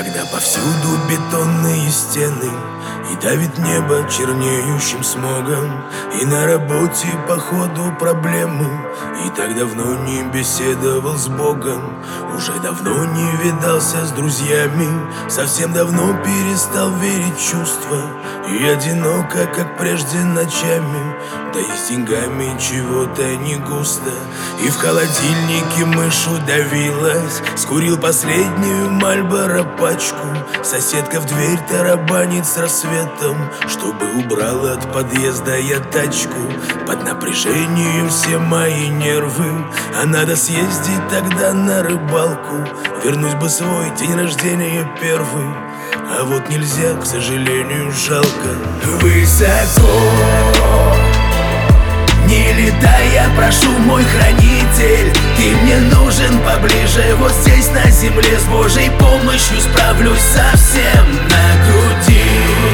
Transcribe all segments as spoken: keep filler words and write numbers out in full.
Когда повсюду бетонные стены и давит небо чернеющим смогом, и на работе походу проблемы, и так давно не беседовал с Богом, уже давно не видался с друзьями, совсем давно перестал верить в чувства, и одиноко, как прежде ночами, да и с деньгами чего-то не густо. И в холодильнике мышь удавилась, скурил последнюю Мальборо пачку. Соседка в дверь тарабанит с рассветом, чтобы убрал от подъезда я тачку. Под напряжением все мои нервы, а надо съездить тогда на рыбалку. Вернуть бы свой день рождения первый, а вот нельзя, к сожалению, жалко. Высоко не летай, я прошу, мой хранитель, ты мне нужен поближе. Вот здесь на земле с Божьей помощью справлюсь совсем на груди.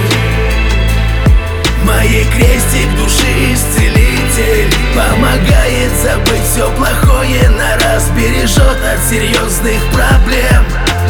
Моей крестик души исцелитель помогает забыть все плохое на раз, бережет от серьезных проблем.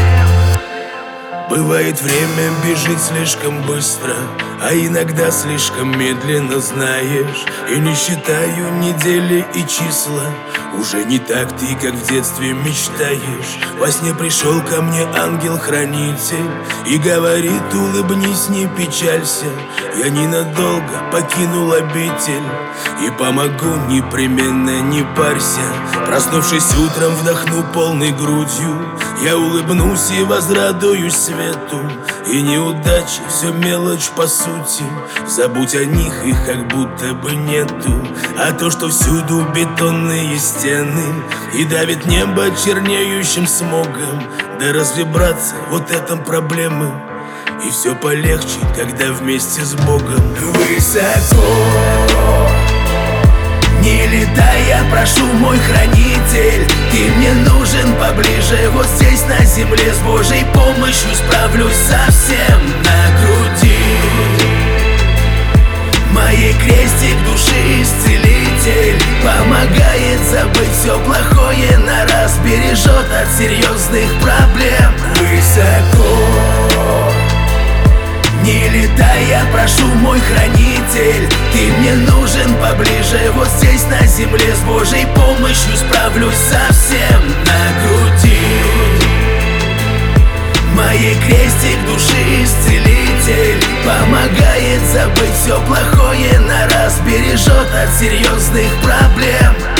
Бывает, время бежит слишком быстро, а иногда слишком медленно, знаешь. И не считаю недели и числа, уже не так ты, как в детстве мечтаешь. Во сне пришел ко мне ангел-хранитель и говорит: улыбнись, не печалься, я ненадолго покинул обитель и помогу непременно, не парься. Проснувшись утром, вдохну полной грудью, я улыбнусь и возрадуюсь свету. И неудачи все мелочь по сути, забудь о них, их как будто бы нету. А то, что всюду бетонные стены и давит небо чернеющим смогом, да разве, братцы, вот этом проблемы? И все полегче, когда вместе с Богом. Высоко не летай, я прошу, мой хранитель, ты мне нужен поближе. Вот здесь на земле с Божьей помощью справлюсь совсем на груди. Моей крестик души исцелитель помогает забыть все плохое на раз, бережет от серьезных проблем. Высоко не летай, я прошу, мой хранитель, ты мне нужен поближе. Вот здесь на земле с Божьей помощью справлюсь совсем на груди. Моей крестик души исцелитель помогает забыть все плохое на раз, бережет от серьезных проблем.